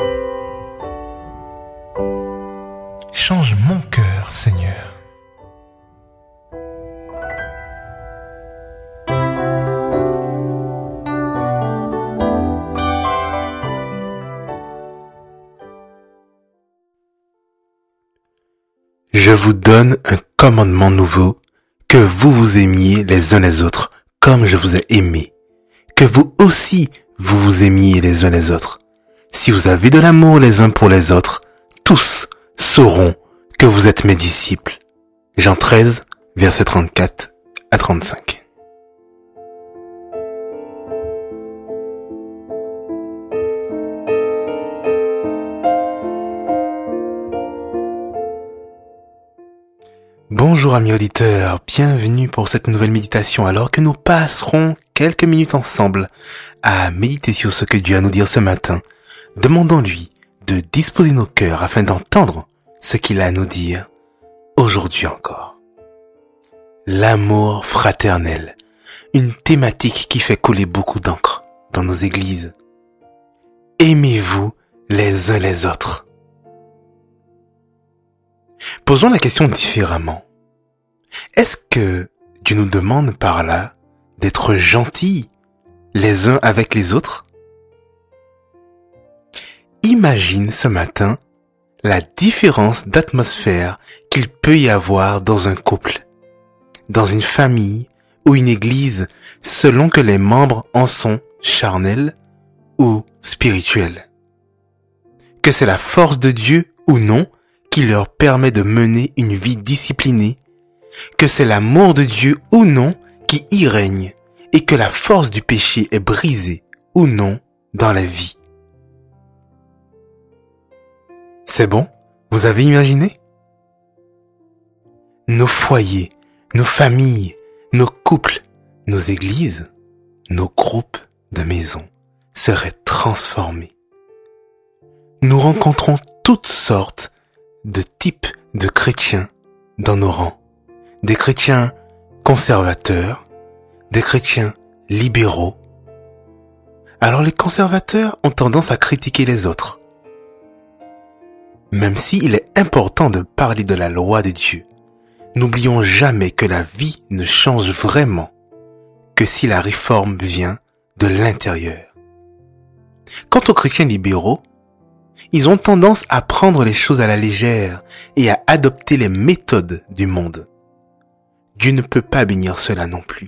Change mon cœur, Seigneur. Je vous donne un commandement nouveau, que vous vous aimiez les uns les autres, comme je vous ai aimé. Que vous aussi, vous vous aimiez les uns les autres. Si vous avez de l'amour les uns pour les autres, tous sauront que vous êtes mes disciples. Jean 13, versets 34 à 35. Bonjour amis auditeurs, bienvenue pour cette nouvelle méditation alors que nous passerons quelques minutes ensemble à méditer sur ce que Dieu a à nous dire ce matin. Demandons-lui de disposer nos cœurs afin d'entendre ce qu'il a à nous dire aujourd'hui encore. L'amour fraternel, une thématique qui fait couler beaucoup d'encre dans nos églises. Aimez-vous les uns les autres. Posons la question différemment. Est-ce que Dieu nous demande par là d'être gentils les uns avec les autres? Imagine ce matin la différence d'atmosphère qu'il peut y avoir dans un couple, dans une famille ou une église selon que les membres en sont charnels ou spirituels. Que c'est la force de Dieu ou non qui leur permet de mener une vie disciplinée, que c'est l'amour de Dieu ou non qui y règne, et que la force du péché est brisée ou non dans la vie. C'est bon? Vous avez imaginé? Nos foyers, nos familles, nos couples, nos églises, nos groupes de maisons seraient transformés. Nous rencontrons toutes sortes de types de chrétiens dans nos rangs. Des chrétiens conservateurs, des chrétiens libéraux. Alors les conservateurs ont tendance à critiquer les autres. Même s'il est important de parler de la loi de Dieu, n'oublions jamais que la vie ne change vraiment que si la réforme vient de l'intérieur. Quant aux chrétiens libéraux, ils ont tendance à prendre les choses à la légère et à adopter les méthodes du monde. Dieu ne peut pas bénir cela non plus.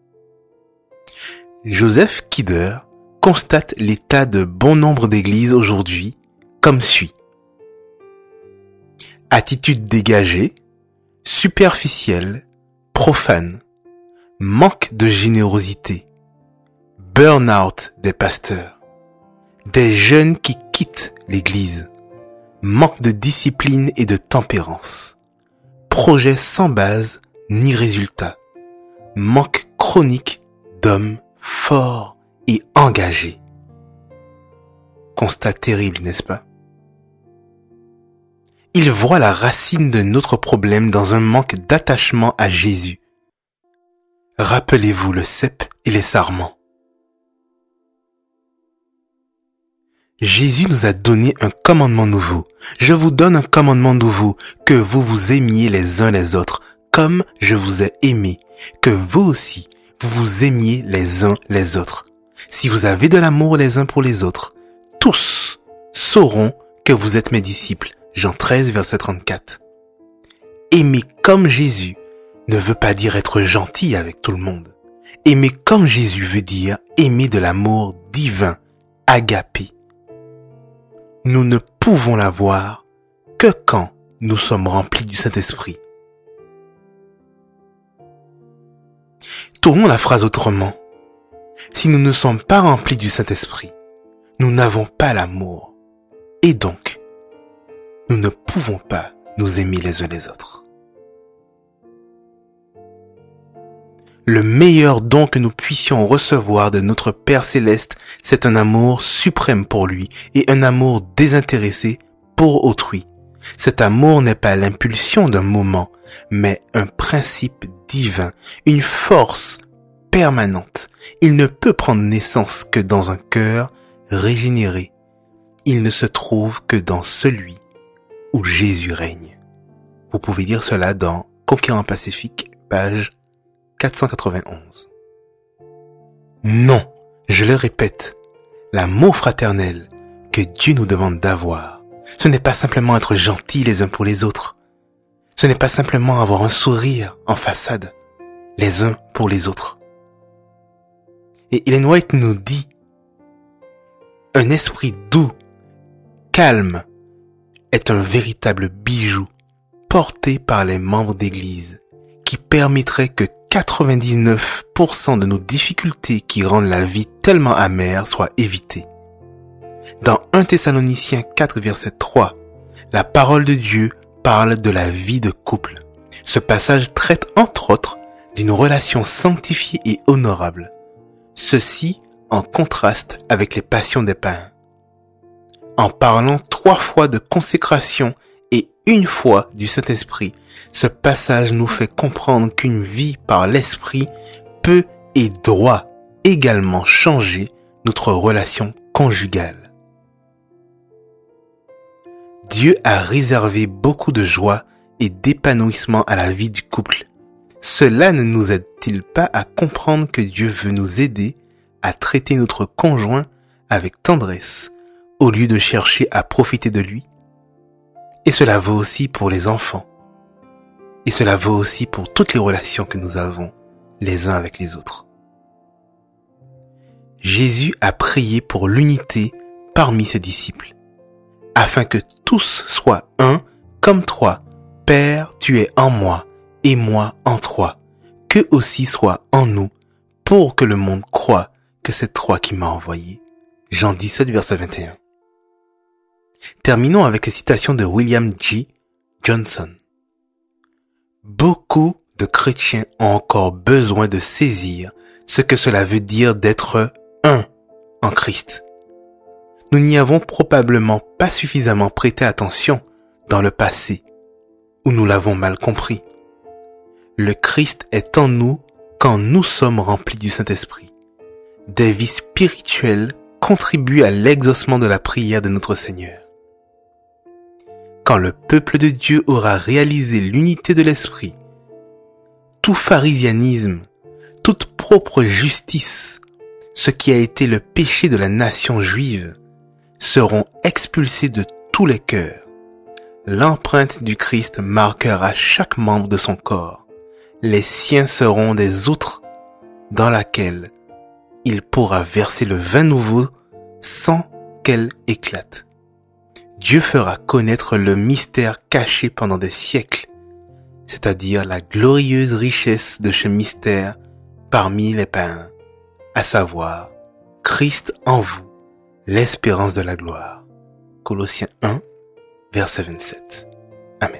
Joseph Kidder constate l'état de bon nombre d'églises aujourd'hui comme suit. Attitude dégagée, superficielle, profane, manque de générosité, burn-out des pasteurs, des jeunes qui quittent l'église, manque de discipline et de tempérance, projet sans base ni résultat, manque chronique d'hommes forts et engagés. Constat terrible, n'est-ce pas? Il voit la racine de notre problème dans un manque d'attachement à Jésus. Rappelez-vous le cep et les sarments. Jésus nous a donné un commandement nouveau. Je vous donne un commandement nouveau, que vous vous aimiez les uns les autres, comme je vous ai aimé, que vous aussi, vous vous aimiez les uns les autres. Si vous avez de l'amour les uns pour les autres, tous sauront que vous êtes mes disciples. Jean 13, verset 34. Aimer comme Jésus ne veut pas dire être gentil avec tout le monde. Aimer comme Jésus veut dire aimer de l'amour divin, agapé. Nous ne pouvons l'avoir que quand nous sommes remplis du Saint-Esprit. Tournons la phrase autrement. Si nous ne sommes pas remplis du Saint-Esprit, nous n'avons pas l'amour. Et donc, nous ne pouvons pas nous aimer les uns les autres. Le meilleur don que nous puissions recevoir de notre Père Céleste, c'est un amour suprême pour lui et un amour désintéressé pour autrui. Cet amour n'est pas l'impulsion d'un moment, mais un principe divin, une force permanente. Il ne peut prendre naissance que dans un cœur régénéré. il ne se trouve que dans celui où Jésus règne. Vous pouvez lire cela dans Conquérant Pacifique, page 491. Non, je le répète, l'amour fraternel que Dieu nous demande d'avoir, ce n'est pas simplement être gentils les uns pour les autres. Ce n'est pas simplement avoir un sourire en façade, les uns pour les autres. Et Ellen White nous dit, un esprit doux, calme, est un véritable bijou porté par les membres d'église qui permettrait que 99% de nos difficultés qui rendent la vie tellement amère soient évitées. Dans 1 Thessaloniciens 4 verset 3, la parole de Dieu parle de la vie de couple. Ce passage traite entre autres d'une relation sanctifiée et honorable. Ceci en contraste avec les passions des païens. En parlant 3 fois de consécration et 1 fois du Saint-Esprit, ce passage nous fait comprendre qu'une vie par l'Esprit peut et doit également changer notre relation conjugale. Dieu a réservé beaucoup de joie et d'épanouissement à la vie du couple. Cela ne nous aide-t-il pas à comprendre que Dieu veut nous aider à traiter notre conjoint avec tendresse au lieu de chercher à profiter de lui? Et cela vaut aussi pour les enfants. Et cela vaut aussi pour toutes les relations que nous avons les uns avec les autres. Jésus a prié pour l'unité parmi ses disciples, afin que tous soient un comme toi. Père, tu es en moi et moi en toi, qu'eux aussi soient en nous, pour que le monde croie que c'est toi qui m'as envoyé. Jean 17, verset 21. Terminons avec la citation de William G. Johnson. Beaucoup de chrétiens ont encore besoin de saisir ce que cela veut dire d'être un en Christ. Nous n'y avons probablement pas suffisamment prêté attention dans le passé, où nous l'avons mal compris. Le Christ est en nous quand nous sommes remplis du Saint-Esprit. Des vies spirituelles contribuent à l'exaucement de la prière de notre Seigneur. Quand le peuple de Dieu aura réalisé l'unité de l'Esprit, tout pharisianisme, toute propre justice, ce qui a été le péché de la nation juive, seront expulsés de tous les cœurs. L'empreinte du Christ marquera chaque membre de son corps. Les siens seront des outres dans laquelle il pourra verser le vin nouveau sans qu'elle éclate. Dieu fera connaître le mystère caché pendant des siècles, c'est-à-dire la glorieuse richesse de ce mystère parmi les païens, à savoir Christ en vous, l'espérance de la gloire. Colossiens 1, verset 27. Amen.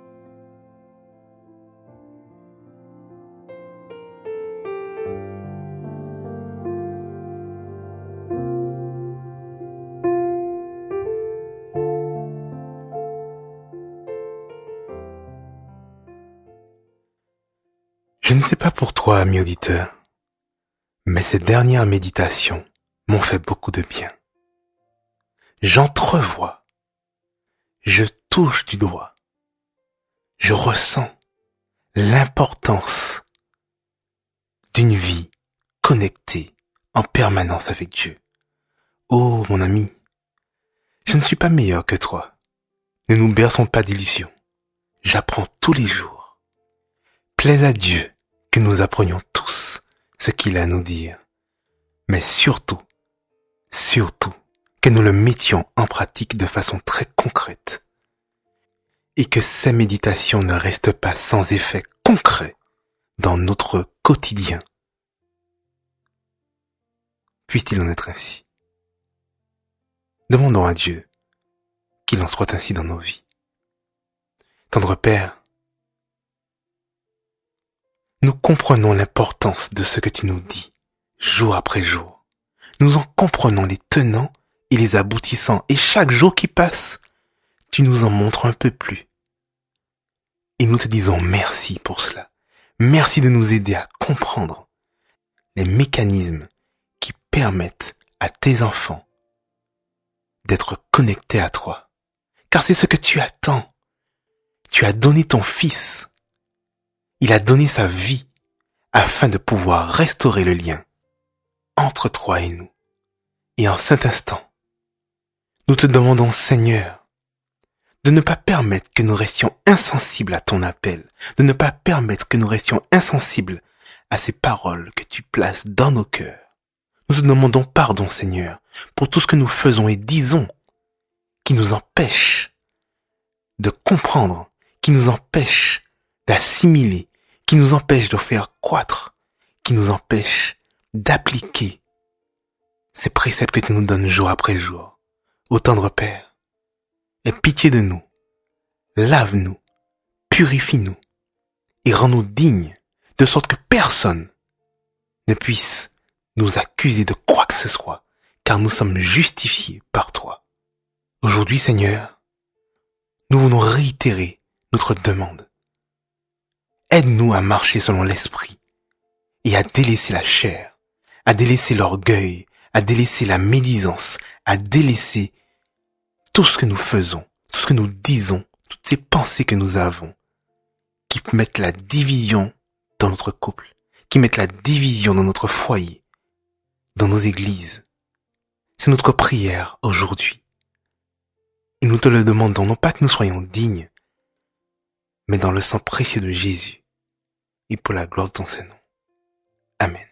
Je ne sais pas pour toi, ami auditeur, mais ces dernières méditations m'ont fait beaucoup de bien. J'entrevois, je touche du doigt, je ressens l'importance d'une vie connectée en permanence avec Dieu. Oh, mon ami, je ne suis pas meilleur que toi. Ne nous berçons pas d'illusions. J'apprends tous les jours. Plaise à Dieu que nous apprenions tous ce qu'il a à nous dire, mais surtout, que nous le mettions en pratique de façon très concrète et que ces méditations ne restent pas sans effet concret dans notre quotidien. Puisse-t-il en être ainsi. Demandons à Dieu qu'il en soit ainsi dans nos vies. Tendre Père, nous comprenons l'importance de ce que tu nous dis, jour après jour. Nous en comprenons les tenants et les aboutissants, et chaque jour qui passe, tu nous en montres un peu plus. Et nous te disons merci pour cela. Merci de nous aider à comprendre les mécanismes qui permettent à tes enfants d'être connecté à toi. Car c'est ce que tu attends. Tu as donné ton Fils. Il a donné sa vie afin de pouvoir restaurer le lien entre toi et nous. Et en cet instant, nous te demandons, Seigneur, de ne pas permettre que nous restions insensibles à ton appel, de ne pas permettre que nous restions insensibles à ces paroles que tu places dans nos cœurs. Nous te demandons pardon, Seigneur, pour tout ce que nous faisons et disons qui nous empêche de comprendre, qui nous empêche d'assimiler, qui nous empêche de faire croître, qui nous empêche d'appliquer ces préceptes que tu nous donnes jour après jour. Ô tendre Père, aie pitié de nous, lave-nous, purifie-nous et rends-nous dignes de sorte que personne ne puisse nous accuser de quoi que ce soit, car nous sommes justifiés par toi. Aujourd'hui, Seigneur, nous voulons réitérer notre demande. Aide-nous à marcher selon l'esprit et à délaisser la chair, à délaisser l'orgueil, à délaisser la médisance, à délaisser tout ce que nous faisons, tout ce que nous disons, toutes ces pensées que nous avons, qui mettent la division dans notre couple, qui mettent la division dans notre foyer, dans nos églises. C'est notre prière aujourd'hui. Et nous te le demandons, non pas que nous soyons dignes, mais dans le sang précieux de Jésus, et pour la gloire de ton Saint-Nom. Amen.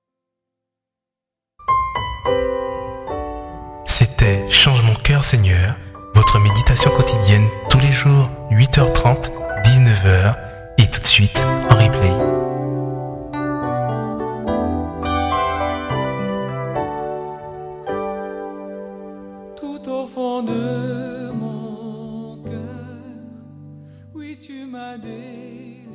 C'était Change mon cœur, Seigneur, votre méditation quotidienne tous les jours, 8h30, 19h, et tout de suite en replay. Tout au fond de mon cœur, oui, tu m'as délivré.